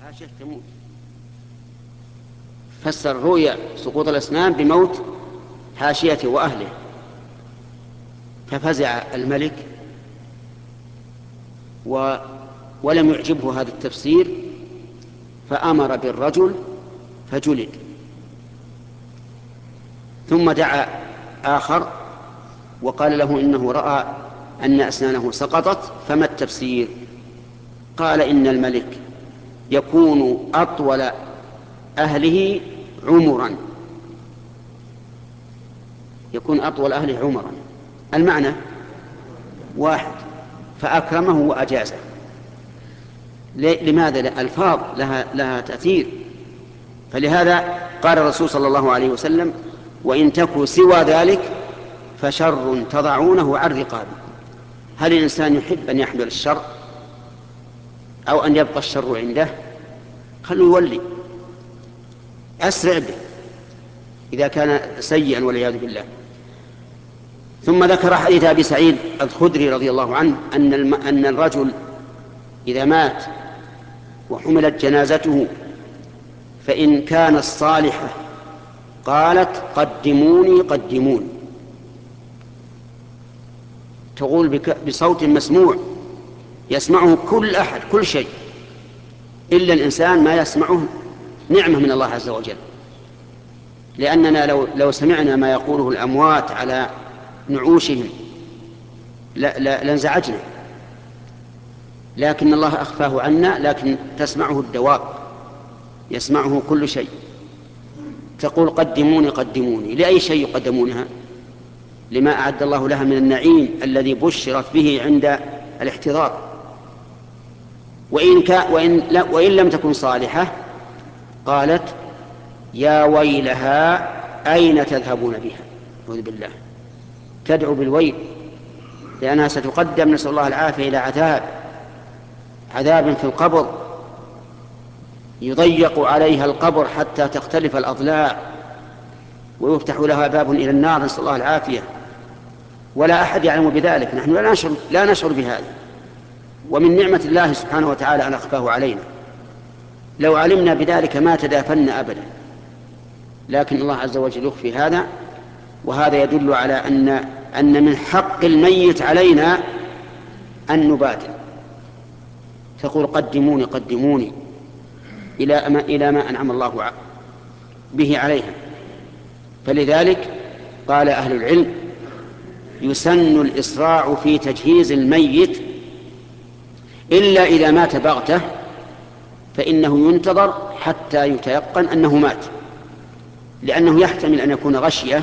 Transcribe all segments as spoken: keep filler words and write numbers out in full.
حاشية تموت. فسر رؤيا سقوط الأسنان بموت حاشيته وأهله، ففزع الملك و ولم يعجبه هذا التفسير، فأمر بالرجل فجلد. ثم دعا آخر وقال له إنه رأى أن أسنانه سقطت، فما التفسير؟ قال إن الملك يكون أطول أهله عمرا، يكون أطول أهله عمرا، المعنى واحد، فأكرمه وأجازه. لماذا؟ الألفاظ لها, لها تأثير. فلهذا قال الرسول صلى الله عليه وسلم: وإن تكوا سوى ذلك فشر تضعونه عن رقابه. هل الإنسان يحب أن يحمل الشر أو أن يبقى الشر عنده؟ خلوا يولي، أسرع به إذا كان سيئا والعياذ بالله. ثم ذكر حديث أبي سعيد الخدري رضي الله عنه أن أن الرجل إذا مات وحملت جنازته فإن كانت صالحة قالت: قدموني قدموني، تقول بصوت مسموع يسمعه كل أحد، كل شيء، إلا الإنسان ما يسمعه نعمة من الله عز وجل. لأننا لو, لو سمعنا ما يقوله الأموات على نعوشهم لانزعجنا، لكن الله أخفاه عنا، لكن تسمعه الدواب، يسمعه كل شيء. تقول: قدموني قدموني، لأي شيء يقدمونها؟ لما أعد الله لها من النعيم الذي بشرت به عند الاحتضار. وإن, كا وإن, لا وإن لم تكن صالحة قالت: يا ويلها أين تذهبون بها؟ أعوذ بالله، تدعو بالويل، لأنها ستقدم، نسأل الله العافية، إلى عذاب عذاب في القبر، يضيق عليها القبر حتى تختلف الأضلاع ويفتح لها باب إلى النار، نسأل الله العافية. ولا أحد يعلم بذلك، نحن لا نشعر, لا نشعر بهذا، ومن نعمة الله سبحانه وتعالى أن أخفاه علينا. لو علمنا بذلك ما تدافنا أبدا، لكن الله عز وجل يخفي هذا. وهذا يدل على أن, أن من حق الميت علينا أن نبادر. تقول: قدموني قدموني إلى ما, إلى ما أنعم الله به عليها. فلذلك قال أهل العلم: يسن الإسراع في تجهيز الميت إلا إذا مات بغتة، فإنه ينتظر حتى يتيقن أنه مات، لأنه يحتمل أن يكون غشية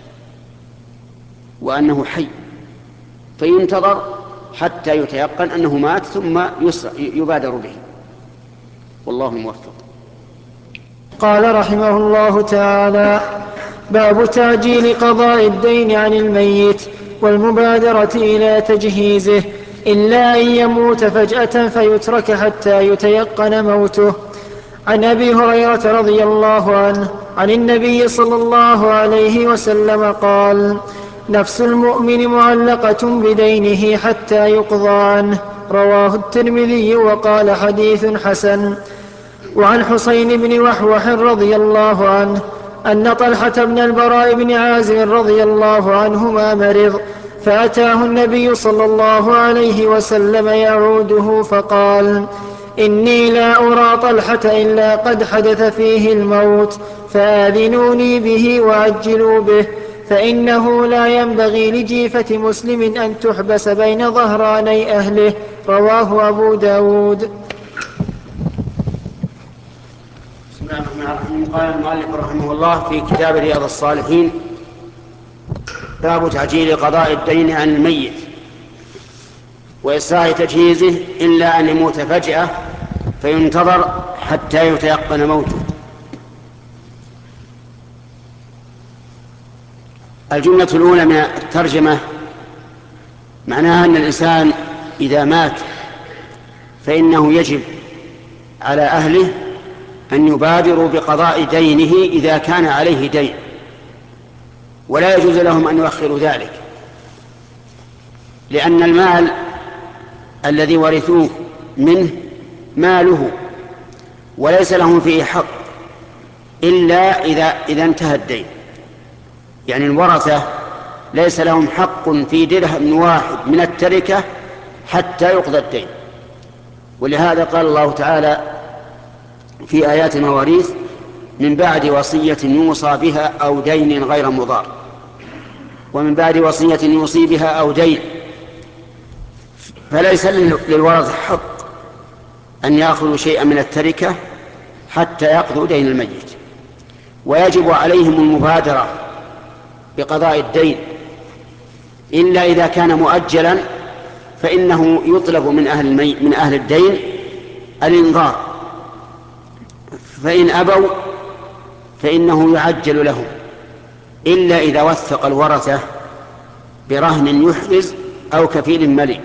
وأنه حي، فينتظر حتى يتيقن أنه مات ثم يبادر به، والله الموفق. قال رحمه الله تعالى: باب تعجيل قضاء الدين عن الميت والمبادرة إلى تجهيزه، إلا أن يموت فجأة فيترك حتى يتيقن موته. عن أبي هريرة رضي الله عنه عن النبي صلى الله عليه وسلم قال: نفس المؤمن معلقة بدينه حتى يقضى عنه. رواه الترمذي وقال: حديث حسن. وعن حسين بن وحوح رضي الله عنه أن طلحة بن البراء بن عازب رضي الله عنهما مرض، فأتاه النبي صلى الله عليه وسلم يعوده فقال: إني لا أرى طلحة إلا قد حدث فيه الموت، فآذنوني به وعجلوا به، فإنه لا ينبغي لجيفة مسلم أن تحبس بين ظهراني أهله. رواه أبو داود. بسم الله الرحمن الرحيم. قال المؤلف رحمه الله في كتاب رياض الصالحين: باب تعجيل قضاء الدين عن الميت وإسراع تجهيزه إلا أن يموت فجأة فينتظر حتى يتيقن موته. الجملة الأولى من الترجمة معناها أن الإنسان إذا مات فإنه يجب على أهله أن يبادروا بقضاء دينه إذا كان عليه دين، ولا يجوز لهم أن يؤخروا ذلك، لأن المال الذي ورثوه منه ماله، وليس لهم فيه حق إلا إذا, إذا انتهى الدين. يعني الورثة ليس لهم حق في درهم واحد من التركة حتى يقضى الدين. ولهذا قال الله تعالى في آيات المواريث: من بعد وصية يوصى بها أو دين غير مضار، ومن بعد وصية يوصي بها أو دين. فليس للورثة حق أن يأخذوا شيئا من التركة حتى يقضوا دين الميت، ويجب عليهم المبادرة بقضاء الدين، إلا إذا كان مؤجلا فإنه يطلب من أهل, المي... من أهل الدين الإنظار، فإن أبوا فإنه يعجل لهم، إلا إذا وثق الورثة برهن يحرز أو كفيل ملي.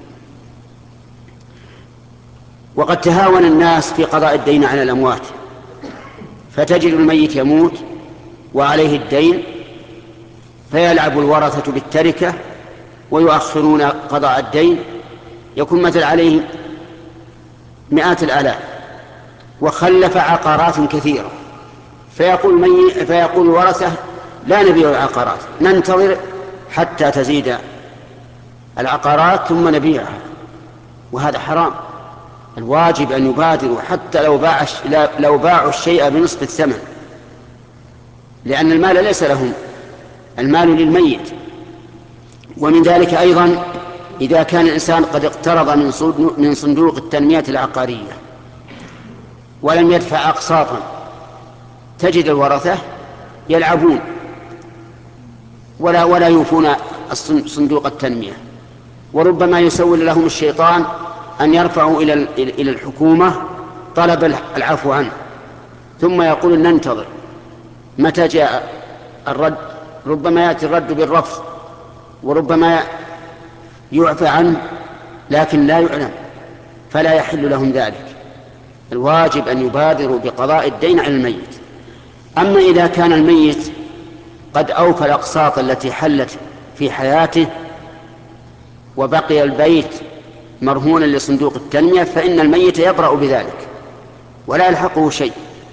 وقد تهاون الناس في قضاء الدين على الأموات، فتجد الميت يموت وعليه الدين فيلعب الورثة بالتركة ويؤخرون قضاء الدين. يكون مثل عليه مئات الآلاف وخلف عقارات كثيرة، فيقول, مي... فيقول الورثة: لا نبيع العقارات، ننتظر حتى تزيد العقارات ثم نبيعها. وهذا حرام. الواجب أن يبادروا حتى لو, باع... لو باعوا الشيء بنصف الثمن، لأن المال ليس لهم، المال للميت. ومن ذلك أيضا إذا كان الإنسان قد اقترض من صندوق التنمية العقارية ولم يدفع أقساطا، تجد الورثة يلعبون ولا, ولا يوفون صندوق التنمية، وربما يسول لهم الشيطان أن يرفعوا إلى إلى الحكومة طلب العفو عنه، ثم يقول: ننتظر متى جاء الرد. ربما يأتي الرد بالرفض، وربما يعفى عنه لكن لا يعلم، فلا يحل لهم ذلك. الواجب أن يبادروا بقضاء الدين على الميت. أما إذا كان الميت قد أوفى الأقساط التي حلت في حياته وبقي البيت مرهونا لصندوق التنمية، فإن الميت يبرأ بذلك ولا يلحقه شيء.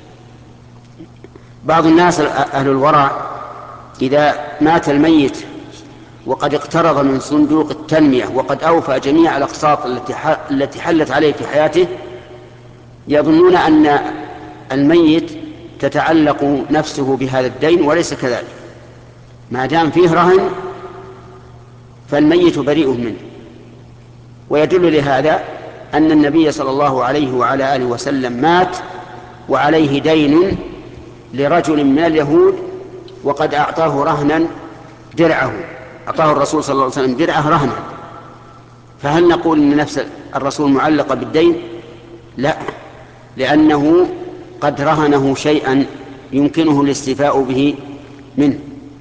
بعض الناس أهل الورع إذا مات الميت وقد اقترض من صندوق التنمية وقد أوفى جميع الأقساط التي حلت عليه في حياته، يظنون أن الميت تتعلق نفسه بهذا الدين، وليس كذلك. ما دام فيه رهن فالميت بريء منه. ويدل لهذا أن النبي صلى الله عليه وعلى آله وسلم مات وعليه دين لرجل من اليهود، وقد أعطاه رهنا درعه، أعطاه الرسول صلى الله عليه وسلم درعه رهنا. فهل نقول إن نفس الرسول معلقة بالدين؟ لا، لأنه قد رهنه شيئا يمكنه الاستيفاء به منه.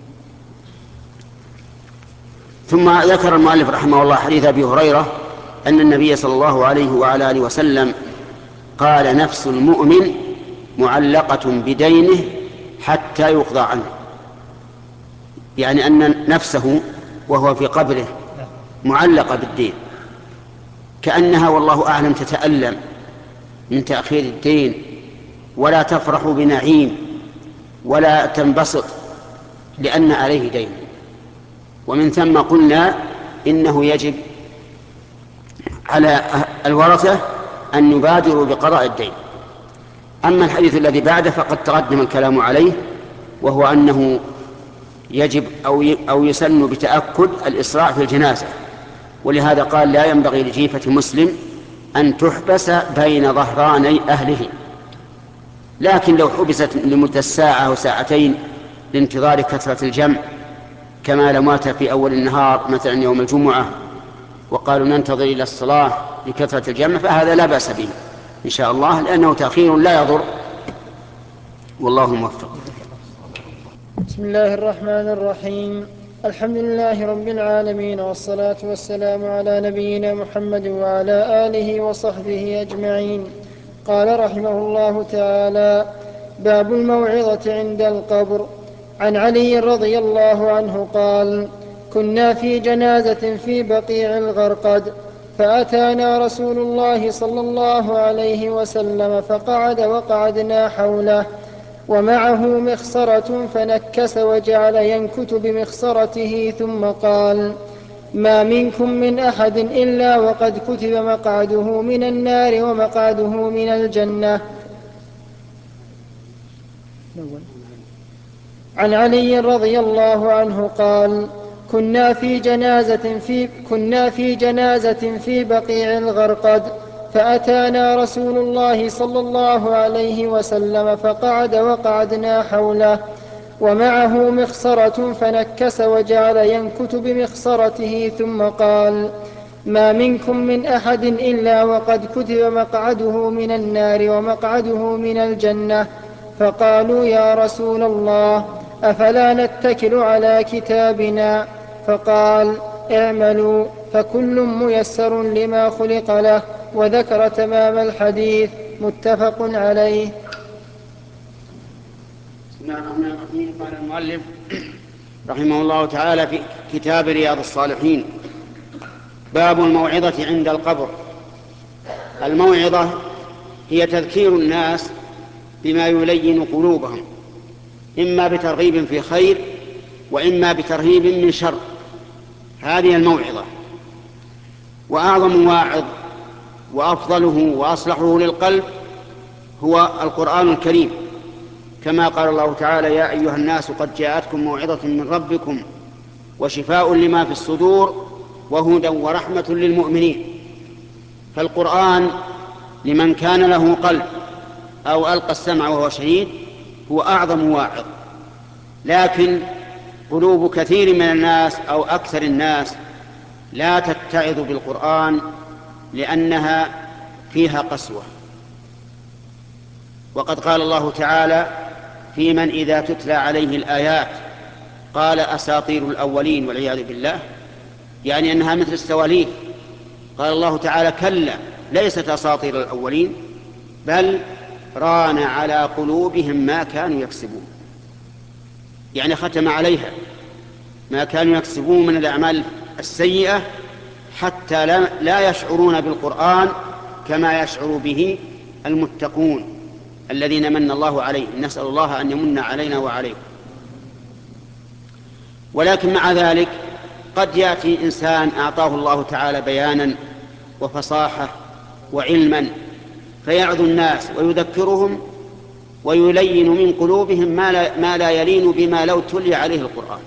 ثم ذكر المؤلف رحمه الله حديث أبي هريرة أن النبي صلى الله عليه وعلى آله وسلم قال: نفس المؤمن معلقة بدينه حتى يقضى عنه. يعني أن نفسه وهو في قبره معلقة بالدين، كأنها والله أعلم تتألم من تأخير الدين، ولا تفرح بنعيم ولا تنبسط لأن عليه دين. ومن ثم قلنا إنه يجب على الورثة أن يبادروا بقضاء الدين. أما الحديث الذي بعده فقد تقدم الكلام عليه، وهو أنه يجب أو يسن بتأكد الإسراع في الجنازة، ولهذا قال: لا ينبغي لجيفة مسلم أن تحبس بين ظهراني أهله. لكن لو حبست لمدة ساعة أو ساعتين لانتظار كثرة الجمع، كما لو مات في أول النهار مثلا يوم الجمعة وقالوا ننتظر إلى الصلاة لكثرة الجمع، فهذا لا بأس به إن شاء الله، لأنه تأخير لا يضر، والله موفق. بسم الله الرحمن الرحيم. الحمد لله رب العالمين، والصلاة والسلام على نبينا محمد وعلى آله وصحبه أجمعين. قال رحمه الله تعالى: باب الموعظة عند القبر. عن علي رضي الله عنه قال: كنا في جنازة في بقيع الغرقد، فأتانا رسول الله صلى الله عليه وسلم فقعد وقعدنا حوله ومعه مخصرة فنكس وجعل ينكت بمخصرته ثم قال: ما منكم من أحد إلا وقد كتب مقعده من النار ومقعده من الجنة. عن علي رضي الله عنه قال: كنا في جنازة في, كنا في جنازة في بقيع الغرقد، فأتانا رسول الله صلى الله عليه وسلم فقعد وقعدنا حوله ومعه مخصرة فنكس وجعل ينكت بمخصرته ثم قال: ما منكم من أحد إلا وقد كتب مقعده من النار ومقعده من الجنة. فقالوا: يا رسول الله، أفلا نتكل على كتابنا؟ فقال: اعملوا فكل ميسر لما خلق له. وذكر تمام الحديث. متفق عليه. بسم الله الرحمن الرحيم. قال المؤلف رحمه الله تعالى في كتاب رياض الصالحين: باب الموعظة عند القبر. الموعظة هي تذكير الناس بما يلين قلوبهم، إما بترغيب في خير وإما بترهيب من شر. هذه الموعظة. وأعظم واعظ وأفضله وأصلحه للقلب هو القرآن الكريم، كما قال الله تعالى: يا أيها الناس قد جاءتكم موعظة من ربكم وشفاء لما في الصدور وهدى ورحمة للمؤمنين. فالقرآن لمن كان له قلب أو ألقى السمع وهو شهيد هو أعظم واعظ. لكن قلوب كثير من الناس أو أكثر الناس لا تتعظ بالقرآن لأنها فيها قسوة. وقد قال الله تعالى في من إذا تتلى عليه الآيات قال أساطير الأولين والعياذ بالله، يعني أنها مثل السواليف. قال الله تعالى: كلا، ليست أساطير الأولين بل ران على قلوبهم ما كانوا يكسبون، يعني ختم عليها ما كانوا يكسبون من الأعمال السيئة حتى لا يشعرون بالقرآن كما يشعر به المتقون الذين من الله عليهم. نسأل الله أن يمن علينا وعليكم. ولكن مع ذلك قد يأتي إنسان أعطاه الله تعالى بيانا وفصاحة وعلما فيعظ الناس ويذكرهم ويلين من قلوبهم ما لا, ما لا يلين بما لو تلي عليه القرآن،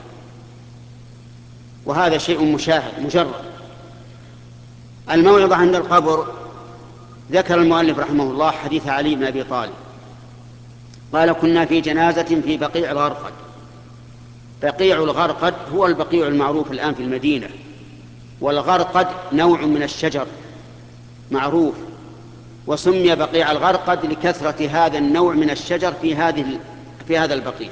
وهذا شيء مشاهد مجرد. الموعظة عند القبر. ذكر المؤلف رحمه الله حديث علي بن أبي طالب قال: كنا في جنازة في بقيع الغرقد. بقيع الغرقد هو البقيع المعروف الآن في المدينة، والغرقد نوع من الشجر معروف، وسمي بقيع الغرقد لكثرة هذا النوع من الشجر في هذه في هذا البقيع.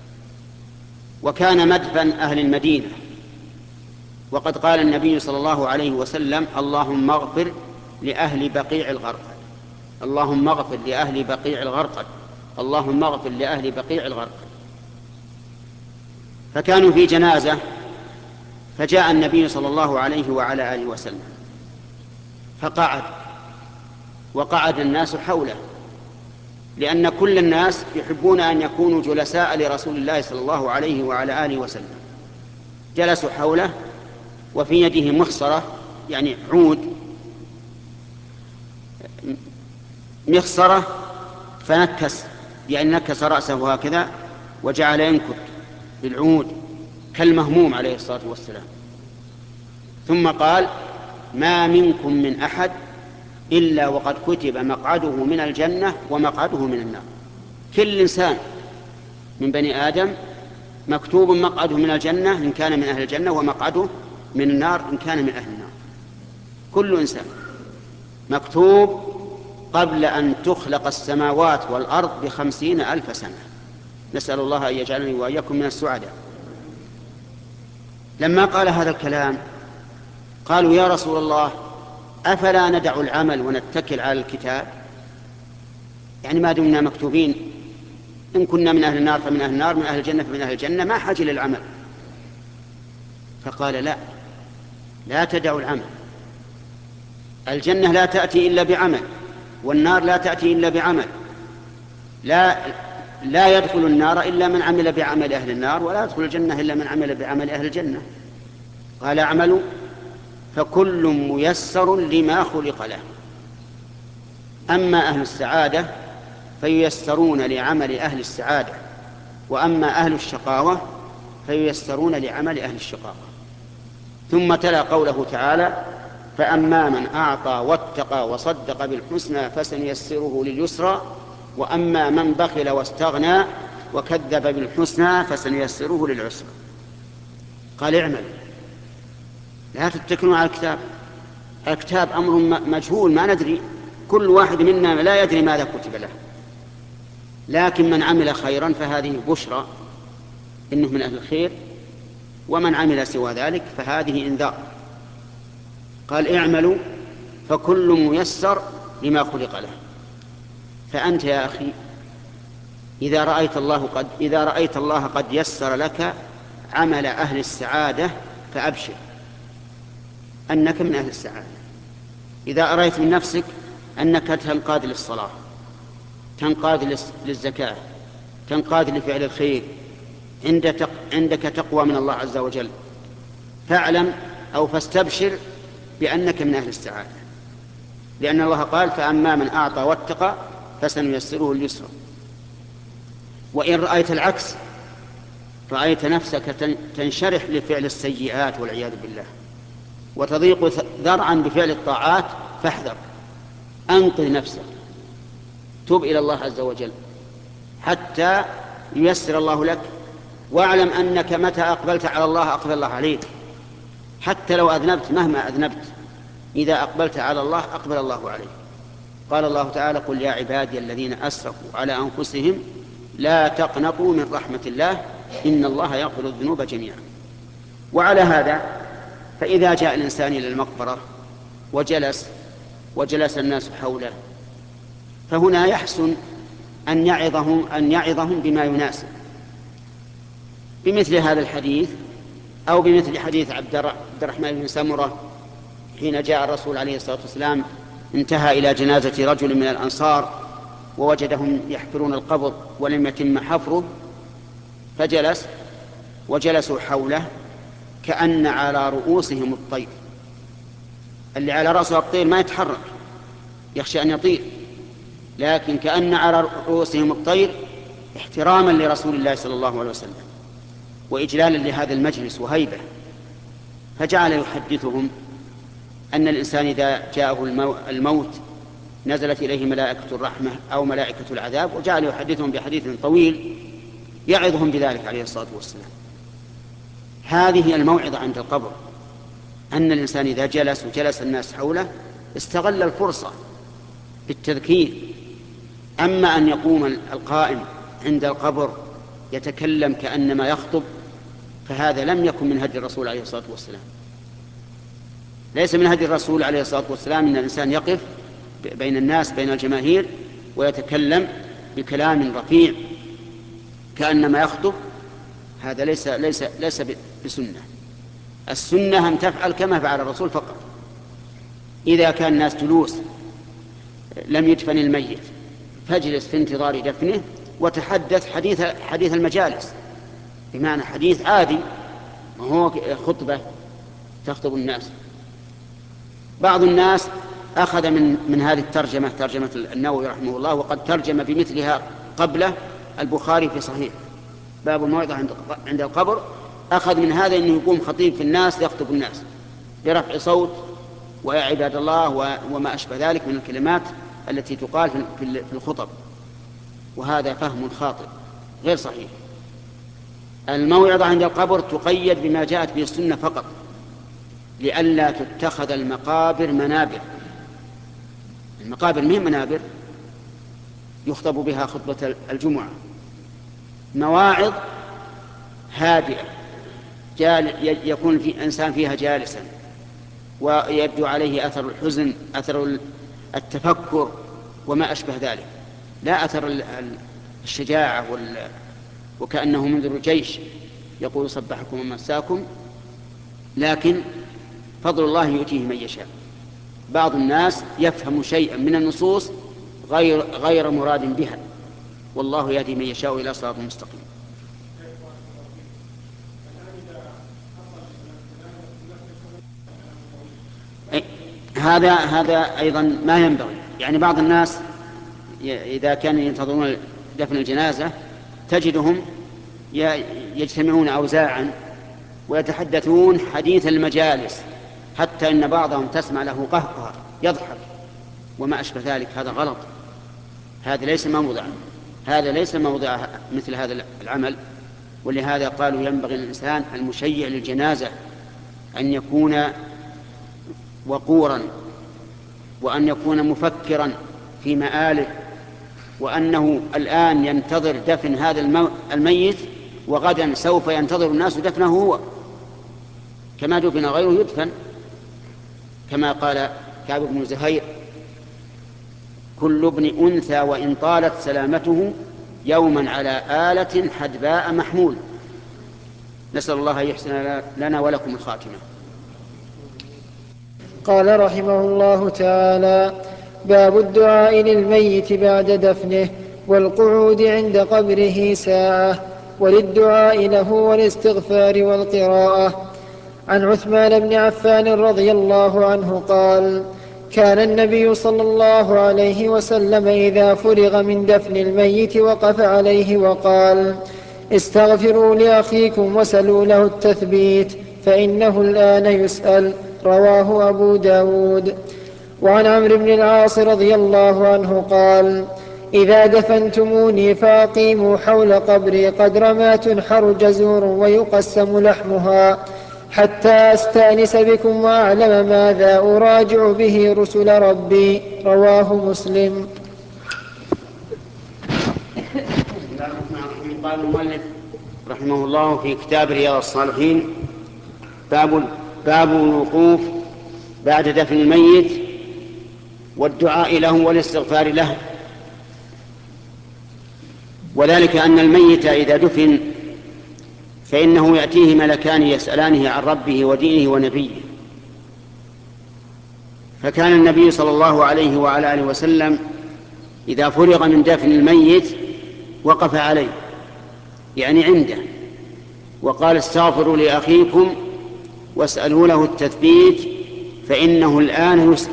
وكان مدفن أهل المدينة، وقد قال النبي صلى الله عليه وسلم: اللهم اغفر لأهل بقيع الغرقد، اللهم اغفر لأهل بقيع الغرقد، اللهم اغفر لأهل بقيع الغرقد. فكانوا في جنازة، فجاء النبي صلى الله عليه وعلى آله وسلم فقعد، وقعد الناس حوله، لأن كل الناس يحبون أن يكونوا جلساء لرسول الله صلى الله عليه وعلى آله وسلم. جلسوا حوله وفي يده مخصرة، يعني عود مخصرة، فنكس، يعني نكس رأسه هكذا وجعل ينكت بالعود كالمهموم عليه الصلاة والسلام. ثم قال: ما منكم من أحد إلا وقد كتب مقعده من الجنة ومقعده من النار. كل إنسان من بني آدم مكتوب مقعده من الجنة إن كان من أهل الجنة، ومقعده من النار إن كان من أهل النار. كل إنسان مكتوب قبل أن تخلق السماوات والأرض بخمسين ألف سنة. نسأل الله أن يجعلني وإياكم من السعداء. لما قال هذا الكلام قالوا: يا رسول الله، أفلا ندع العمل ونتكل على الكتاب؟ يعني ما دمنا مكتوبين، إن كنا من أهل النار فمن أهل النار، من أهل الجنة فمن أهل الجنة، ما حاجة للعمل. فقال: لا لا تدعوا العمل، الجنة لا تأتي إلا بعمل، والنار لا تأتي إلا بعمل. لا لا يدخل النار إلا من عمل بعمل أهل النار، ولا يدخل الجنة إلا من عمل بعمل أهل الجنة. قال اعملوا فكل ميسر لما خلق له. أما أهل السعادة فييسرون لعمل أهل السعادة، وأما أهل الشقاوة فييسرون لعمل أهل الشقاوة. ثم تلا قوله تعالى: فأما من أعطى واتقى وصدق بالحسنى فسنيسره لليسرى، وأما من بخل واستغنى وكذب بالحسنى فسنيسره للعسرى. قال اعمل، لا تتكلوا على الكتاب. الكتاب أمر مجهول، ما ندري، كل واحد منا لا يدري ماذا كتب له، لكن من عمل خيرا فهذه بشرى إنه من أهل الخير، ومن عمل سوى ذلك فهذه إنذار. قال اعملوا فكل ميسر لما خلق له. فأنت يا أخي إذا رأيت الله قد إذا رأيت الله قد يسر لك عمل أهل السعادة فأبشر أنك من أهل السعادة. إذا أرأيت من نفسك أنك تنقاد للصلاة، تنقاد للزكاة، تنقاد لفعل الخير، عندك تقوى من الله عز وجل، فاعلم أو فاستبشر بأنك من أهل السعادة، لأن الله قال: فأما من أعطى واتقى فسنيسره لليسرى. وإن رأيت العكس، رأيت نفسك تنشرح لفعل السيئات والعياذ بالله وتضيق ذرعا بفعل الطاعات، فاحذر، أنقذ نفسك، تب إلى الله عز وجل حتى ييسر الله لك، واعلم أنك متى أقبلت على الله أقبل الله عليك. حتى لو أذنبت مهما أذنبت، إذا أقبلت على الله أقبل الله عليك. قال الله تعالى: قل يا عبادي الذين أسرفوا على أنفسهم لا تقنطوا من رحمة الله إن الله يغفر الذنوب جميعا. وعلى هذا فإذا جاء الإنسان إلى المقبرة وجلس وجلس الناس حوله، فهنا يحسن أن يعظهم, أن يعظهم بما يناسب، بمثل هذا الحديث أو بمثل حديث عبد الرحمن بن سمرة حين جاء الرسول عليه الصلاة والسلام، انتهى إلى جنازة رجل من الأنصار ووجدهم يحفرون القبر ولم يتم حفره، فجلس وجلسوا حوله كأن على رؤوسهم الطير. اللي على رأسه الطير ما يتحرك، يخشى أن يطير، لكن كأن على رؤوسهم الطير احتراما لرسول الله صلى الله عليه وسلم وإجلالا لهذا المجلس وهيبة. فجعل يحدثهم أن الإنسان إذا جاءه الموت نزلت إليه ملائكة الرحمة أو ملائكة العذاب، وجعل يحدثهم بحديث طويل يعظهم بذلك عليه الصلاة والسلام. هذه الموعظة عند القبر، أن الإنسان إذا جلس وجلس الناس حوله استغل الفرصة بالتذكير. أما أن يقوم القائم عند القبر يتكلم كأنما يخطب، فهذا لم يكن من هدي الرسول عليه الصلاة والسلام. ليس من هدي الرسول عليه الصلاة والسلام أن الإنسان يقف بين الناس بين الجماهير ويتكلم بكلام رفيع كأنما يخطب، هذا ليس ليس ليس بسنة. السنة أن تفعل كما فعل الرسول فقط. إذا كان الناس جلوس لم يدفن الميت فاجلس في انتظار دفنه وتحدث حديث حديث المجالس، بمعنى حديث عادي، وهو خطبة تخطب الناس. بعض الناس أخذ من من هذه الترجمة، ترجمة النووي رحمه الله، وقد ترجم بمثلها قبله البخاري في صحيح باب الموعظة عند القبر، أخذ من هذا أنه يقوم خطيب في الناس يخطب الناس برفع صوت ويا عباد الله وما أشبه ذلك من الكلمات التي تقال في الخطب، وهذا فهم خاطئ غير صحيح. الموعظة عند القبر تقيد بما جاءت به السنة فقط، لئلا تتخذ المقابر منابر. المقابر مهم منابر يخطب بها خطبة الجمعة، مواعظ هادئة يكون في إنسان فيها جالسا ويبدو عليه أثر الحزن، أثر التفكر وما أشبه ذلك، لا أثر الشجاعة وكأنه منذر الجيش يقول صبحكم ومساكم، لكن فضل الله يؤتيه من يشاء. بعض الناس يفهم شيئا من النصوص غير, غير مراد بها، والله يهدي من يشاء إلى صراط مستقيم. هذا هذا أيضا ما ينبغي. يعني بعض الناس إذا كانوا ينتظرون دفن الجنازة تجدهم يجتمعون أوزاعا ويتحدثون حديث المجالس، حتى إن بعضهم تسمع له قهقه يضحك وما أشبه ذلك. هذا غلط، هذا ليس موضع هذا ليس موضع مثل هذا العمل. ولهذا قالوا ينبغي للإنسان المشيع للجنازة أن يكون وقورا، وأن يكون مفكرا في مآله، وأنه الآن ينتظر دفن هذا الميت، وغدا سوف ينتظر الناس دفنه هو، كما دفن غيره يدفن، كما قال كعب بن زهير: كل ابن أنثى وإن طالت سلامته يوما على آلة حدباء محمول. نسأل الله يحسن لنا ولكم الخاتمة. قال رحمه الله تعالى: باب الدعاء للميت بعد دفنه والقعود عند قبره ساعة، وللدعاء له والاستغفار والقراءة. عن عثمان بن عفان رضي الله عنه قال: كان النبي صلى الله عليه وسلم إذا فرغ من دفن الميت وقف عليه وقال: استغفروا لأخيكم وسلوا له التثبيت فإنه الآن يسأل. رواه أبو داود. وعن عمرو بن العاص رضي الله عنه قال: إذا دفنتموني فأقيموا حول قبري قدر ما تنحر جزور ويقسم لحمها، حتى أستأنس بكم وأعلم ماذا أراجع به رسل ربي. رواه مسلم. قال المؤلف رحمه الله في كتاب رياض الصالحين: باب باب الوقوف بعد دفن الميت والدعاء له والاستغفار له. وذلك أن الميت إذا دفن فإنه يأتيه ملكان يسألانه عن ربه ودينه ونبيه. فكان النبي صلى الله عليه وعلى آله وسلم إذا فرغ من دفن الميت وقف عليه، يعني عنده، وقال: استغفروا لأخيكم واسألوا له التثبيت فإنه الآن يسأل.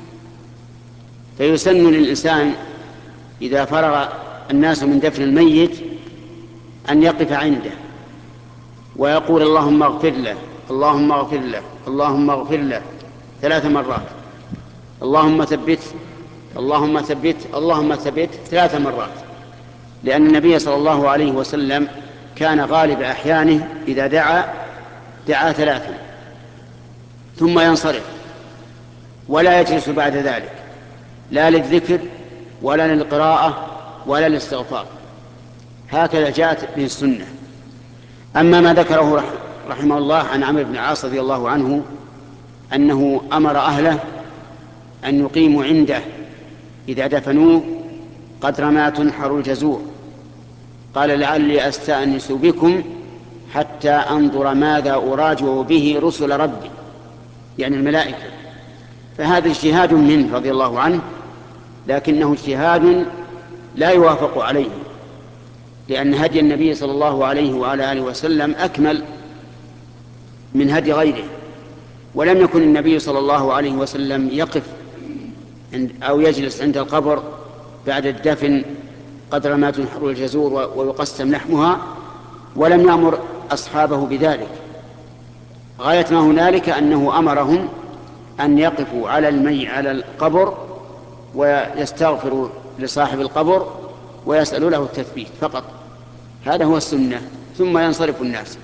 فيسن للإنسان إذا فرغ الناس من دفن الميت أن يقف عنده ويقول: اللهم اغفر له، اللهم اغفر له، اللهم اغفر له ثلاث مرات، اللهم ثبت، اللهم ثبت، اللهم ثبت ثلاث مرات. لأن النبي صلى الله عليه وسلم كان غالب أحيانه إذا دعا دعا ثلاثا ثم ينصرف ولا يجلس بعد ذلك، لا للذكر ولا للقراءة ولا للاستغفار. هكذا جاءت به السنة. أما ما ذكره رحمه الله عن عمرو بن العاص رضي الله عنه أنه أمر أهله أن يقيموا عنده إذا دفنوه قدر ما تنحر الجزور، قال: لعلي أستأنس بكم حتى أنظر ماذا أراجع به رسل ربي، يعني الملائكة. فهذا اجتهاد منه رضي الله عنه، لكنه اجتهاد لا يوافق عليه، لأن هدي النبي صلى الله عليه وعلى آله وسلم أكمل من هدي غيره. ولم يكن النبي صلى الله عليه وسلم يقف أو يجلس عند القبر بعد الدفن قدر ما تنحر الجزور ويقسم لحمها، ولم يأمر أصحابه بذلك. غاية ما هنالك أنه أمرهم أن يقفوا على المي على القبر ويستغفروا لصاحب القبر ويسألوا له التثبيت فقط. هذا هو السنة، ثم ينصرف الناس.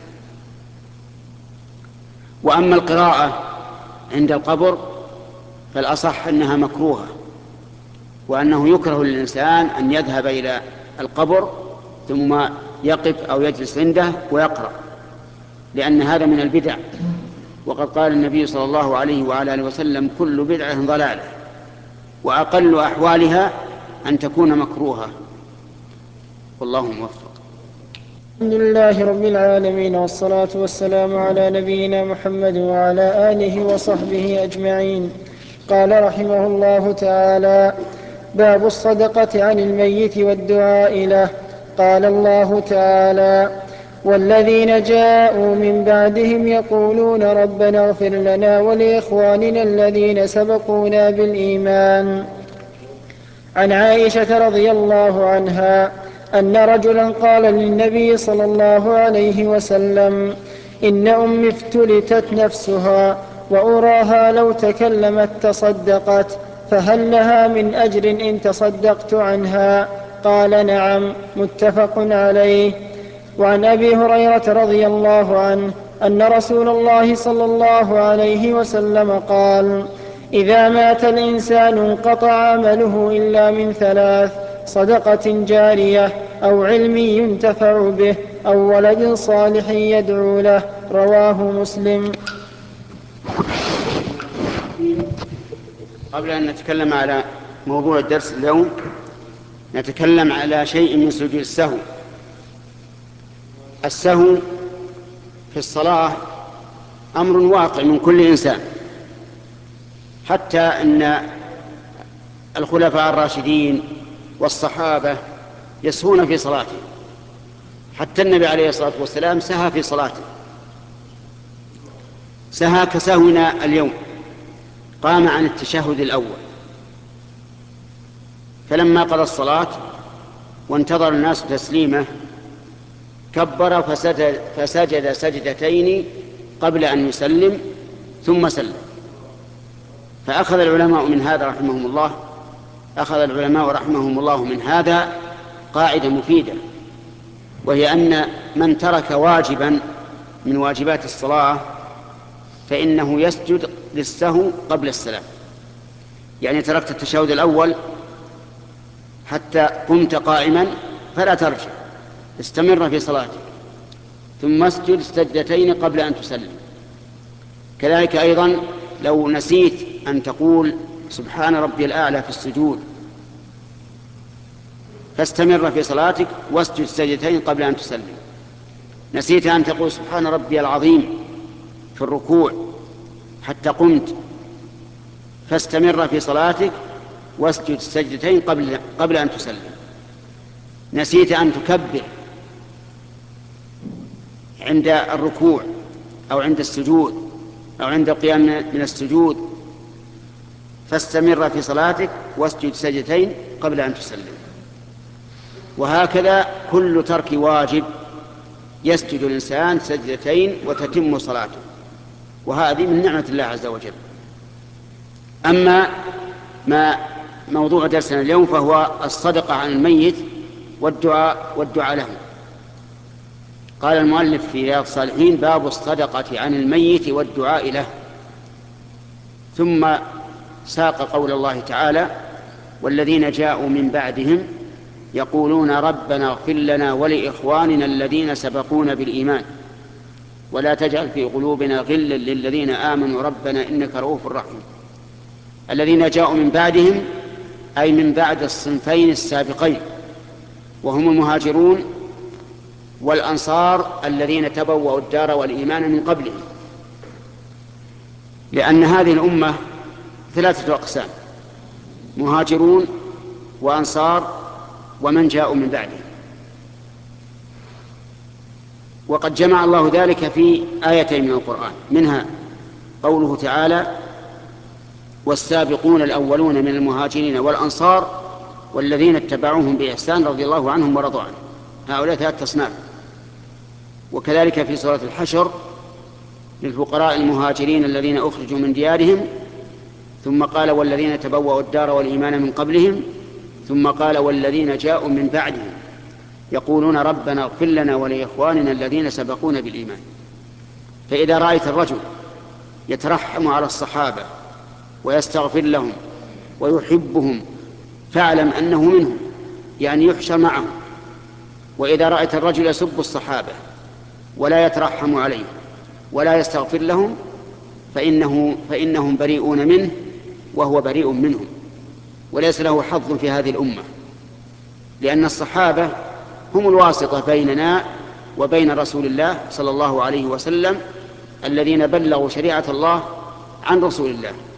وأما القراءة عند القبر فالأصح أنها مكروهة، وأنه يكره للإنسان أن يذهب إلى القبر ثم يقف أو يجلس عنده ويقرأ، لأن هذا من البدع. وقد قال النبي صلى الله عليه وعلى آله وسلم: كل بدعة ضلالة، وأقل أحوالها أن تكون مكروهة. والله موفق. الحمد لله رب العالمين، والصلاة والسلام على نبينا محمد وعلى آله وصحبه أجمعين. قال رحمه الله تعالى: باب الصدقة عن الميت والدعاء له. قال الله تعالى: والذين جاءوا من بعدهم يقولون ربنا اغفر لنا ولإخواننا الذين سبقونا بالإيمان. عن عائشة رضي الله عنها أن رجلا قال للنبي صلى الله عليه وسلم: إن أمي افتلتت نفسها وأراها لو تكلمت تصدقت، فهل لها من أجر إن تصدقت عنها؟ قال: نعم. متفق عليه. وعن أبي هريرة رضي الله عنه أن رسول الله صلى الله عليه وسلم قال: إذا مات الإنسان انقطع عمله إلا من ثلاث: صدقة جارية، أو علم ينتفع به، أو ولد صالح يدعو له. رواه مسلم. قبل أن نتكلم على موضوع الدرس اليوم نتكلم على شيء من سجود السهو. السهو في الصلاة أمر واقع من كل إنسان، حتى أن الخلفاء الراشدين والصحابة يسهون في صلاته، حتى النبي عليه الصلاة والسلام سهى في صلاته، سهى كسهونا اليوم، قام عن التشهد الأول، فلما قضى الصلاة وانتظر الناس تسليمه كبر فسجد, فسجد سجدتين قبل أن يسلم ثم سلم. فأخذ العلماء من هذا رحمهم الله أخذ العلماء رحمهم الله من هذا قاعدة مفيدة، وهي أن من ترك واجبا من واجبات الصلاة فإنه يسجد للسهو قبل السلام. يعني تركت التشهد الأول حتى قمت قائما فلا ترجع، استمر في صلاتك، ثم اسجد سجدتين قبل أن تسلم. كذلك أيضا لو نسيت أن تقول سبحان ربي الأعلى في السجود فاستمر في صلاتك واسجد سجدتين قبل أن تسلم. نسيت أن تقول سبحان ربي العظيم في الركوع حتى قمت فاستمر في صلاتك واسجد سجدتين قبل, قبل أن تسلم. نسيت أن تكبر عند الركوع أو عند السجود أو عند القيام من السجود فاستمر في صلاتك واسجد سجدتين قبل أن تسلم. وهكذا كل ترك واجب يسجد الإنسان سجدتين وتتم صلاته، وهذه من نعمة الله عز وجل. أما ما موضوع درسنا اليوم فهو الصدقة عن الميت والدعاء والدعاء له. قال المؤلف في رياض الصالحين: باب الصدقة عن الميت والدعاء له. ثم ساق قول الله تعالى: والذين جاءوا من بعدهم يقولون ربنا اغفر لنا ولإخواننا الذين سبقونا بالإيمان ولا تجعل في قلوبنا غلا للذين آمنوا ربنا إنك رؤوف رحيم. الذين جاءوا من بعدهم أي من بعد الصنفين السابقين، وهم المهاجرون والأنصار الذين تبوأوا الدار والإيمان من قبلهم، لأن هذه الأمة ثلاثة أقسام: مهاجرون وأنصار ومن جاءوا من بعدهم. وقد جمع الله ذلك في آيتين من القرآن، منها قوله تعالى: والسابقون الأولون من المهاجرين والأنصار والذين اتبعوهم بإحسان رضي الله عنهم ورضوا عنه. هؤلاء ثلاثة أصناف. وكذلك في سورة الحشر: للفقراء المهاجرين الذين أخرجوا من ديارهم، ثم قال: والذين تبوأوا الدار والإيمان من قبلهم، ثم قال: والذين جاءوا من بعدهم يقولون ربنا اغفر لنا ولإخواننا الذين سبقونا بالإيمان. فإذا رأيت الرجل يترحم على الصحابة ويستغفر لهم ويحبهم فاعلم أنه منهم، يعني يحشر معهم. وإذا رأيت الرجل يسب الصحابة ولا يترحم عليهم ولا يستغفر لهم فإنه فإنهم بريئون منه وهو بريء منهم، وليس له حظ في هذه الأمة، لأن الصحابة هم الواسطة بيننا وبين رسول الله صلى الله عليه وسلم الذين بلغوا شريعة الله عن رسول الله.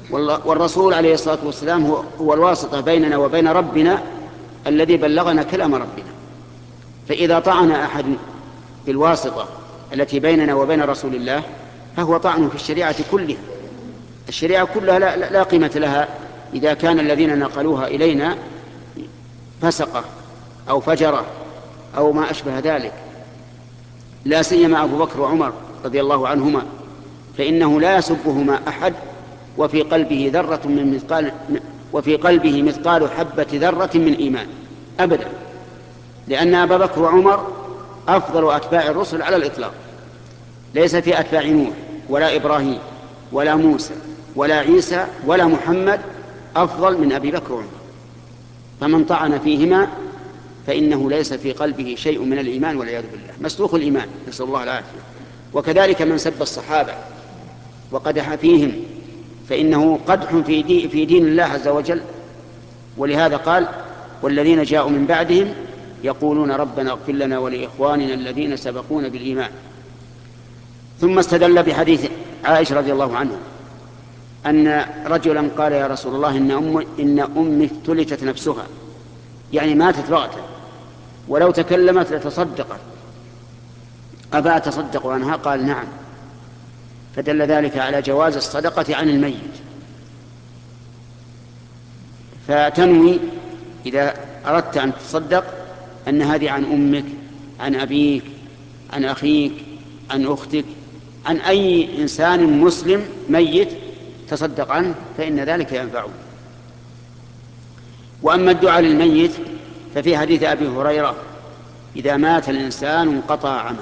والرسول عليه الصلاة والسلام هو, هو الواسطة بيننا وبين ربنا الذي بلغنا كلام ربنا. فإذا طعن أحد بالواسطة التي بيننا وبين رسول الله فهو طعن في الشريعة كلها. الشريعة كلها لا, لا قيمة لها إذا كان الذين نقلوها إلينا فسقة أو فجرة أو ما أشبه ذلك، لا سيما أبو بكر وعمر رضي الله عنهما، فإنه لا يسبهما أحد وفي قلبه ذرة من مثقال وفي قلبه مثقال حبة ذرة من إيمان أبدا، لأن أبا بكر وعمر أفضل أتباع الرسل على الإطلاق، ليس في أتباع نوح ولا إبراهيم ولا موسى ولا عيسى ولا محمد أفضل من أبي بكر وعمر. فمن طعن فيهما فإنه ليس في قلبه شيء من الإيمان والعياذ بالله، مسلوخ الإيمان، نسأل الله العافية. وكذلك من سب الصحابة وقدح فيهم فإنه قدح في, دي في دين الله عز وجل. ولهذا قال: والذين جاءوا من بعدهم يقولون ربنا اغفر لنا ولإخواننا الذين سبقونا بالإيمان. ثم استدل بحديث عائشة رضي الله عنها أن رجلا قال: يا رسول الله إن أمي, إن أمي افتلتت نفسها، يعني ماتت بغتة، ولو تكلمت لتصدقت، أفأتصدق عنها؟ قال: نعم. فدل ذلك على جواز الصدقة عن الميت. فتنوي إذا أردت أن تصدق أن هذه عن أمك، عن أبيك، عن أخيك، عن أختك، عن أي إنسان مسلم ميت تصدق عنه، فإن ذلك ينفعه. وأما الدعاء للميت ففي حديث أبي هريرة: إذا مات الإنسان انقطع عمله،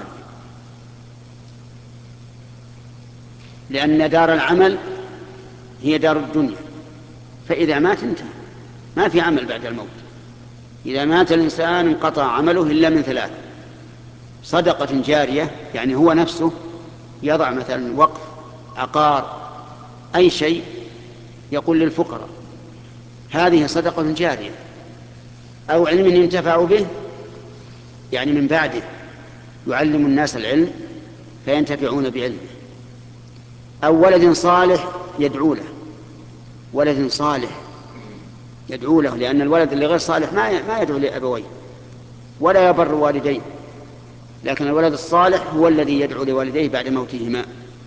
لأن دار العمل هي دار الدنيا، فإذا مات انتهى، ما في عمل بعد الموت. إذا مات الإنسان انقطع عمله إلا من ثلاث: صدقة جارية، يعني هو نفسه يضع مثلا وقف، عقار، أي شيء يقول للفقراء، هذه صدقة جارية. أو علم ينتفع به، يعني من بعده يعلم الناس العلم فينتفعون بعلمه. أو ولد صالح يدعو له، ولد صالح يدعو له، لأن الولد اللي غير صالح ما ما يدعو لأبويه ولا يبر والديه، لكن الولد الصالح هو الذي يدعو لوالديه بعد موتهما.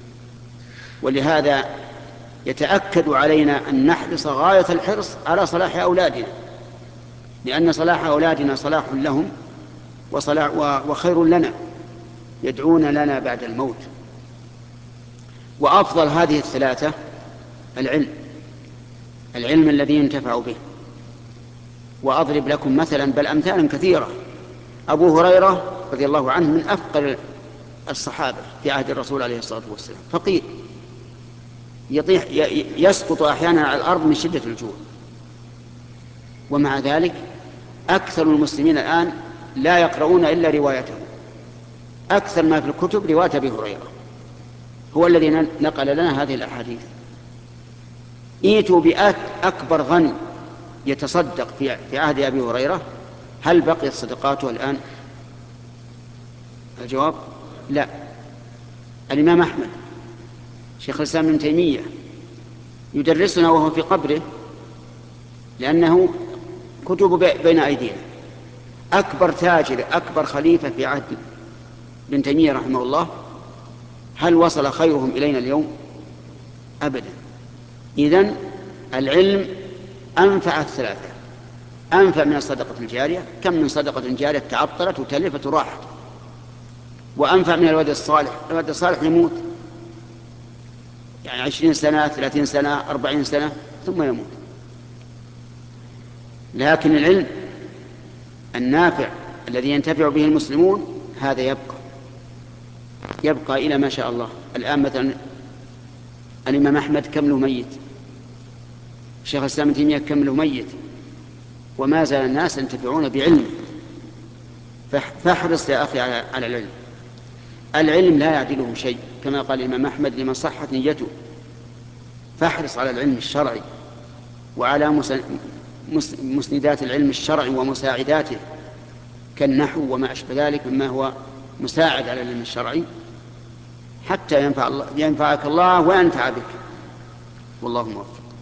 ولهذا يتأكد علينا أن نحرص غاية الحرص على صلاح أولادنا، لأن صلاح أولادنا صلاح لهم وصلاح وخير لنا، يدعون لنا بعد الموت. وأفضل هذه الثلاثة العلم، العلم الذي ينتفع به. وأضرب لكم مثلا، بل أمثالا كثيرة. أبو هريرة رضي الله عنه من أفقر الصحابة في عهد الرسول عليه الصلاة والسلام، فقير يطيح يسقط أحيانا على الأرض من شدة الجوع، ومع ذلك أكثر المسلمين الآن لا يقرؤون إلا روايته، أكثر ما في الكتب رواية أبي هريرة، هو الذي نقل لنا هذه الأحاديث. إيتوا بأكبر غني يتصدق في عهد أبي هريرة، هل بقيت صدقاته الآن؟ الجواب لا. الإمام أحمد شيخ الإسلام ابن تيمية يدرسنا وهو في قبره، لأنه كتب بين أيدينا. أكبر تاجر، أكبر خليفة في عهد ابن تيمية رحمه الله، هل وصل خيرهم إلينا اليوم؟ أبدا. إذن العلم أنفع الثلاثة، أنفع من الصدقة الجارية، كم من صدقة جارية تعطلت وتلفت وراحت، وأنفع من الولد الصالح. الولد الصالح يموت يعني عشرين سنة، ثلاثين سنة، أربعين سنة ثم يموت. لكن العلم النافع الذي ينتفع به المسلمون هذا يبقى يبقى إلى ما شاء الله. الآن مثلا الإمام أحمد كم له ميت، شيخ الإسلام ابن تيمية كم له ميت، وما زال الناس ينتفعون بعلمه. فاحرص يا أخي على العلم. العلم لا يعدله شيء، كما قال الإمام أحمد لمن صحت نيته. فاحرص على العلم الشرعي وعلى مسندات العلم الشرعي ومساعداته كالنحو وما أشبه ذلك مما هو مساعد على العلم الشرعي، حتى ينفع الله ينفعك الله وينفع بك، والله موفق.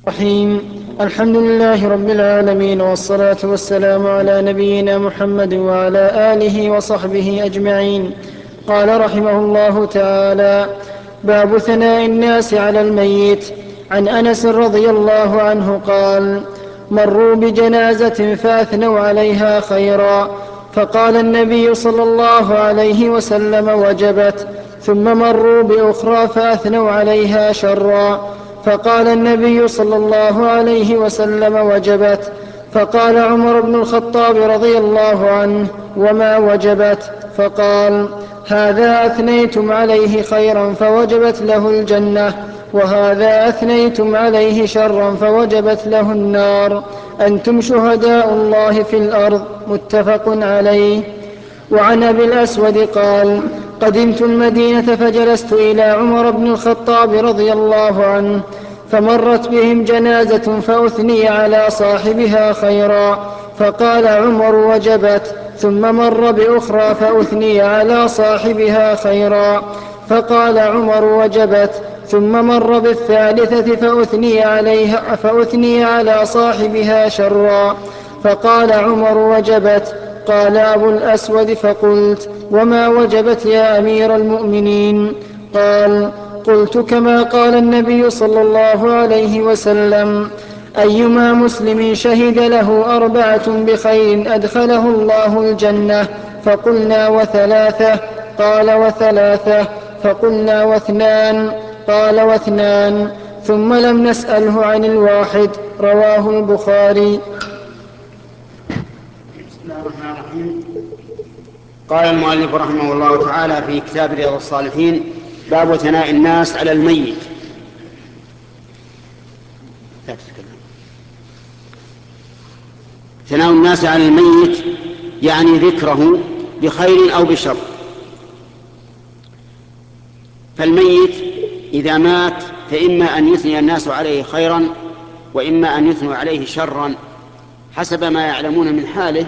الرحيم. الحمد لله رب العالمين، والصلاة والسلام على نبينا محمد وعلى آله وصحبه أجمعين. قال رحمه الله تعالى: باب ثناء الناس على الميت. عن أنس رضي الله عنه قال: مروا بجنازة فأثنوا عليها خيرا، فقال النبي صلى الله عليه وسلم: وجبت. ثم مروا بأخرى فأثنوا عليها شرا، فقال النبي صلى الله عليه وسلم: وجبت. فقال عمر بن الخطاب رضي الله عنه: وما وجبت؟ فقال: هذا أثنيتم عليه خيرا فوجبت له الجنة، وهذا أثنيتم عليه شرا فوجبت له النار، أنتم شهداء الله في الأرض. متفق عليه. وعن أبي الأسود قال: قدمت المدينة فجلست إلى عمر بن الخطاب رضي الله عنه، فمرت بهم جنازة فأثني على صاحبها خيرا، فقال عمر: وجبت. ثم مر بأخرى فأثني على صاحبها خيرا، فقال عمر: وجبت. ثم مر بالثالثة فأثني عليها فأثني على صاحبها شرا، فقال عمر: وجبت. قال أبو الأسود: فقلت: وما وجبت يا أمير المؤمنين؟ قال: قلت كما قال النبي صلى الله عليه وسلم: أيما مسلم شهد له أربعة بخير أدخله الله الجنة. فقلنا: وثلاثة؟ قال: وثلاثة. فقلنا: واثنان؟ قال: واثنان. ثم لم نسأله عن الواحد. رواه البخاري. بسم الله الرحمن الرحيم. قال المؤلف رحمه الله تعالى في كتاب رياض الصالحين: باب ثناء الناس على الميت. ثناء الناس على الميت يعني ذكره بخير أو بشر. فالميت إذا مات فإما أن يثني الناس عليه خيرا، وإما أن يثنوا عليه شرا حسب ما يعلمون من حاله.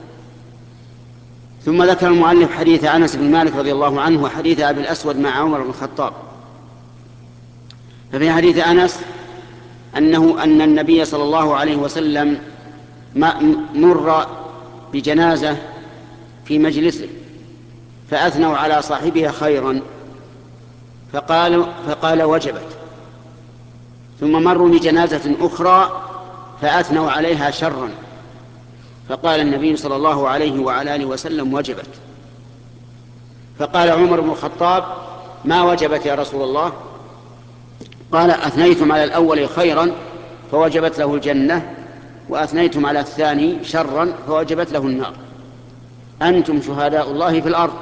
ثم ذكر المؤلف حديث أنس بن مالك رضي الله عنه وحديث أبي الأسود مع عمر بن الخطاب. ففي حديث أنس أنه أن النبي صلى الله عليه وسلم مر بجنازة في مجلسه فأثنوا على صاحبها خيرا، فقال, فقال: وجبت. ثم مروا بجنازة أخرى فأثنوا عليها شرا، فقال النبي صلى الله عليه وعلى آله وسلم: وجبت. فقال عمر بن الخطاب: ما وجبت يا رسول الله؟ قال: أثنيتم على الأول خيرا فوجبت له الجنة، وأثنيتم على الثاني شرا فوجبت له النار، أنتم شهداء الله في الأرض.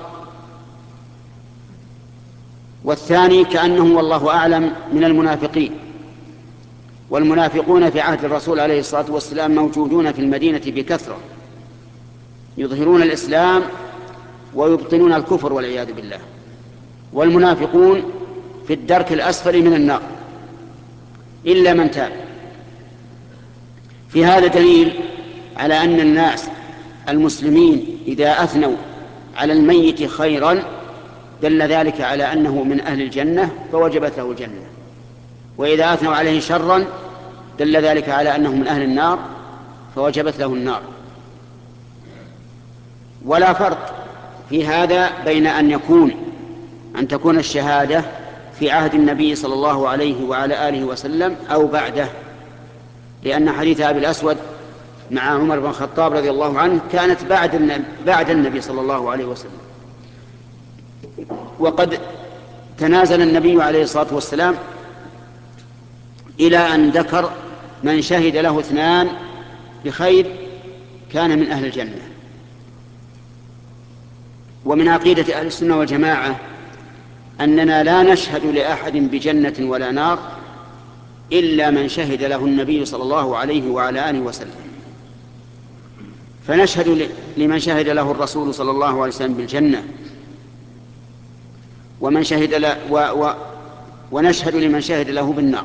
والثاني كأنه والله أعلم من المنافقين، والمنافقون في عهد الرسول عليه الصلاة والسلام موجودون في المدينة بكثرة، يظهرون الإسلام ويبطنون الكفر والعياذ بالله. والمنافقون في الدرك الأسفل من النار إلا من تاب. في هذا دليل على أن الناس المسلمين إذا أثنوا على الميت خيرا دل ذلك على أنه من أهل الجنة فوجبت له الجنة، وإذا أثنوا عليه شرا دل ذلك على أنه من أهل النار فوجبت له النار. ولا فرق في هذا بين أن يكون أن تكون الشهادة في عهد النبي صلى الله عليه وعلى آله وسلم أو بعده، لأن حديث أبي الأسود مع عمر بن الخطاب رضي الله عنه كانت بعد بعد النبي صلى الله عليه وسلم. وقد تنازل النبي عليه الصلاة والسلام إلى أن ذكر من شهد له اثنان بخير كان من أهل الجنة. ومن عقيدة أهل السنة والجماعة أننا لا نشهد لأحد بجنة ولا نار إلا من شهد له النبي صلى الله عليه وعلى آله وسلم. فنشهد لمن شهد له الرسول صلى الله عليه وسلم بالجنة، ومن شهد له و و ونشهد لمن شهد له بالنار.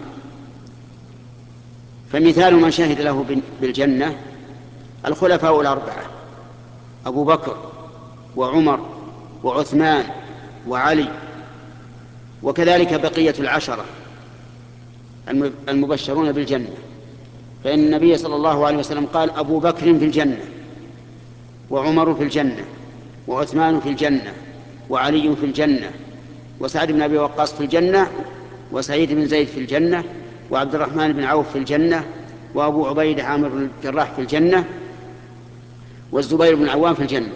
فمثال من شهد له بالجنة الخلفاء الأربعة: أبو بكر وعمر وعثمان وعلي، وكذلك بقية العشرة. المبشرون بالجنة، فإن النبي صلى الله عليه وسلم قال: أبو بكر في الجنة، وعمر في الجنة، وعثمان في الجنة، وعلي في الجنة، وسعد بن أبي وقاص في الجنة، وسعيد بن زيد في الجنة، وعبد الرحمن بن عوف في الجنة، وأبو عبيدة عامر بن الجراح في الجنة، والزبير بن العوام في الجنة.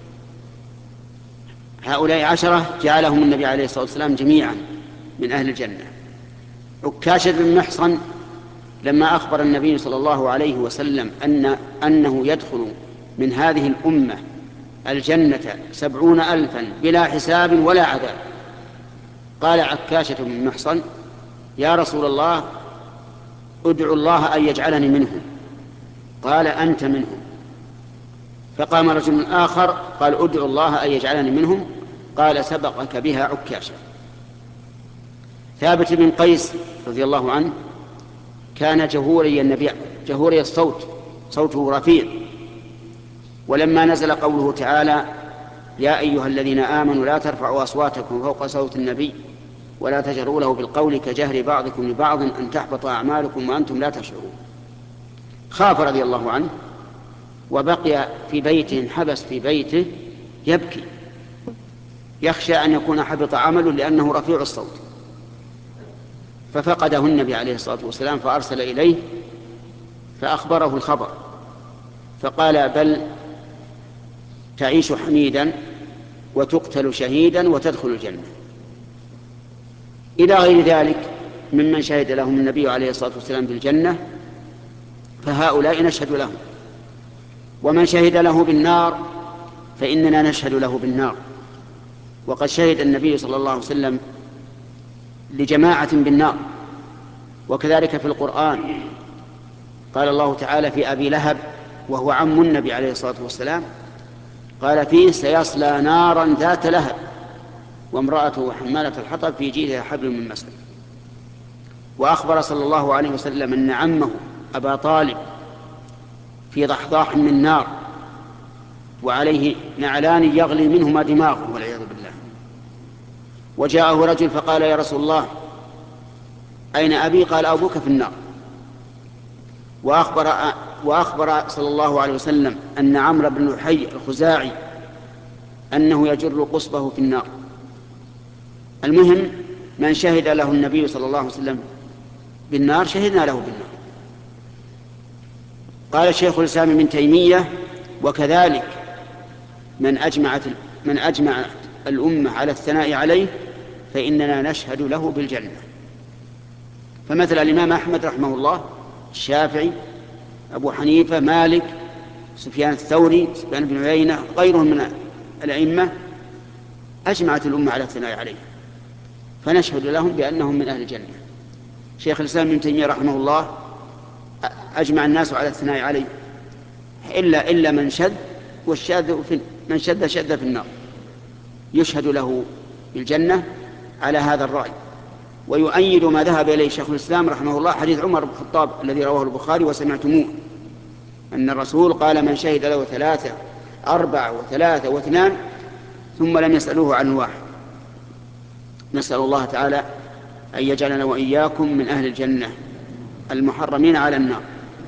هؤلاء عشرة جعلهم النبي عليه الصلاة والسلام جميعا من أهل الجنة. عكاشة بن محصن لما أخبر النبي صلى الله عليه وسلم أن أنه يدخل من هذه الأمة الجنة سبعون ألفا بلا حساب ولا عذاب، قال عكاشة بن محصن: يا رسول الله، ادعو الله أن يجعلني منهم. قال: أنت منهم. فقام رجل آخر قال: ادعو الله أن يجعلني منهم. قال: سبقك بها عكاشة. ثابت بن قيس رضي الله عنه كان جهوري النبي، جهوري الصوت، صوته رفيع، ولما نزل قوله تعالى: يا أيها الذين آمنوا لا ترفعوا أصواتكم فوق صوت النبي ولا تجهروا له بالقول كجهر بعضكم لبعض أن تحبط أعمالكم وأنتم لا تشعرون، خاف رضي الله عنه وبقي في بيته، انحبس في بيته يبكي، يخشى أن يكون حبط عمله لأنه رفيع الصوت. ففقده النبي عليه الصلاة والسلام فأرسل إليه فأخبره الخبر، فقال: بل تعيش حميدا وتقتل شهيدا وتدخل الجنة. إلى غير ذلك ممن شهد لهم النبي عليه الصلاة والسلام بالجنة، فهؤلاء نشهد لهم. ومن شهد له بالنار فإننا نشهد له بالنار. وقد شهد النبي صلى الله عليه وسلم لجماعة بالنار. وكذلك في القرآن قال الله تعالى في أبي لهب وهو عم النبي عليه الصلاة والسلام، قال فيه: سيصلى نارا ذات لهب وامرأته حمالة الحطب في جيدها حبل من مسد. وأخبر صلى الله عليه وسلم أن عمه أبا طالب في ضحضاح من نار وعليه نعلان يغلي منهما دماغه والعياذ بالله. وجاءه رجل فقال: يا رسول الله، أين أبي؟ قال: أبوك في النار. وأخبر, وأخبر صلى الله عليه وسلم أن عمرو بن لحي الخزاعي أنه يجر قصبه في النار. المهم من شهد له النبي صلى الله عليه وسلم بالنار شهدنا له بالنار. قال الشيخ الإسلام ابن تيمية: وكذلك من أجمعت من أجمع الأمة على الثناء عليه فإننا نشهد له بالجنة. فمثل الإمام أحمد رحمه الله، الشافعي، أبو حنيفة، مالك، سفيان الثوري، سفيان بن عيينة، غيرهم من الأئمة أجمعت الأمة على الثناء عليه، فنشهد لهم بأنهم من أهل الجنة. شيخ الإسلام ابن تيمية رحمه الله أجمع الناس على الثناء عليه إلا إلا من شذ، والشاذ في من شذ شذ في النار، يشهد له بالجنة على هذا الرأي. ويؤيد ما ذهب إليه شيخ الإسلام رحمه الله حديث عمر بن الخطاب الذي رواه البخاري وسمعتموه، أن الرسول قال: من شهد له ثلاثة أربعة وثلاثة واثنان ثم لم يسألوه عن واحد. نسأل الله تعالى أن يجعلنا وإياكم من أهل الجنة المحرمين على النار.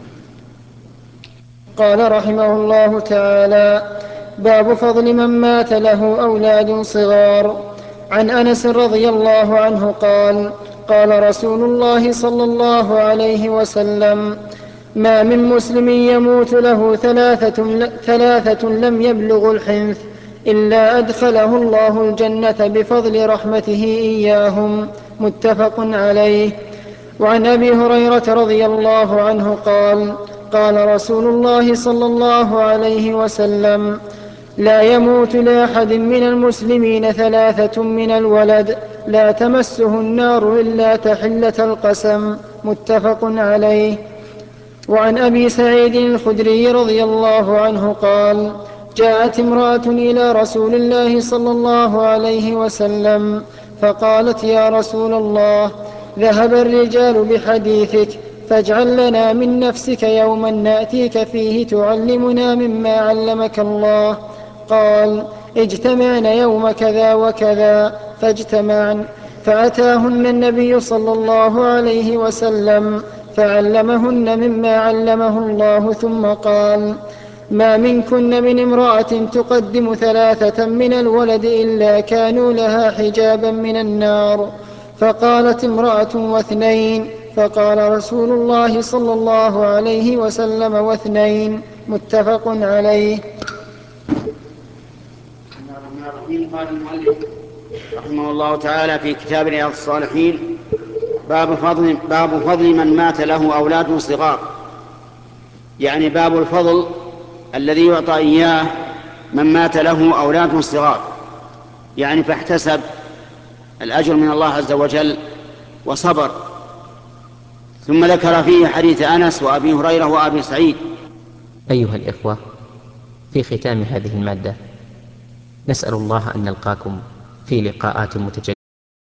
قال رحمه الله تعالى: باب فضل من مات له أولاد صغار. عن أنس رضي الله عنه قال: قال رسول الله صلى الله عليه وسلم: ما من مسلم يموت له ثلاثة, ثلاثة لم يبلغ الحنث إلا أدخله الله الجنة بفضل رحمته إياهم. متفق عليه. وعن أبي هريرة رضي الله عنه قال: قال رسول الله صلى الله عليه وسلم: لا يموت لأحد من المسلمين ثلاثة من الولد لا تمسه النار إلا تحلة القسم. متفق عليه. وعن أبي سعيد الخدري رضي الله عنه قال: جاءت امرأة إلى رسول الله صلى الله عليه وسلم فقالت: يا رسول الله، ذهب الرجال بحديثك، فاجعل لنا من نفسك يوما نأتيك فيه تعلمنا مما علمك الله. قال: اجتمعن يوم كذا وكذا، فاجتمعن. فأتاهن النبي صلى الله عليه وسلم فعلمهن مما علمه الله، ثم قال: ما منكن من امرأة تقدم ثلاثة من الولد إلا كانوا لها حجابا من النار. فقالت امرأة: واثنين؟ فقال رسول الله صلى الله عليه وسلم: واثنين. متفق عليه. قال المؤلف رحمه الله تعالى في كتاب رياض الصالحين: باب فضل, باب فضل من مات له أولاد صغار، يعني باب الفضل الذي يعطى إياه من مات له أولاد صغار، يعني فاحتسب الأجر من الله عز وجل وصبر. ثم ذكر فيه حديث أنس وأبي هريرة وأبي سعيد. أيها الإخوة، في ختام هذه المادة نسأل الله أن نلقاكم في لقاءات متجددة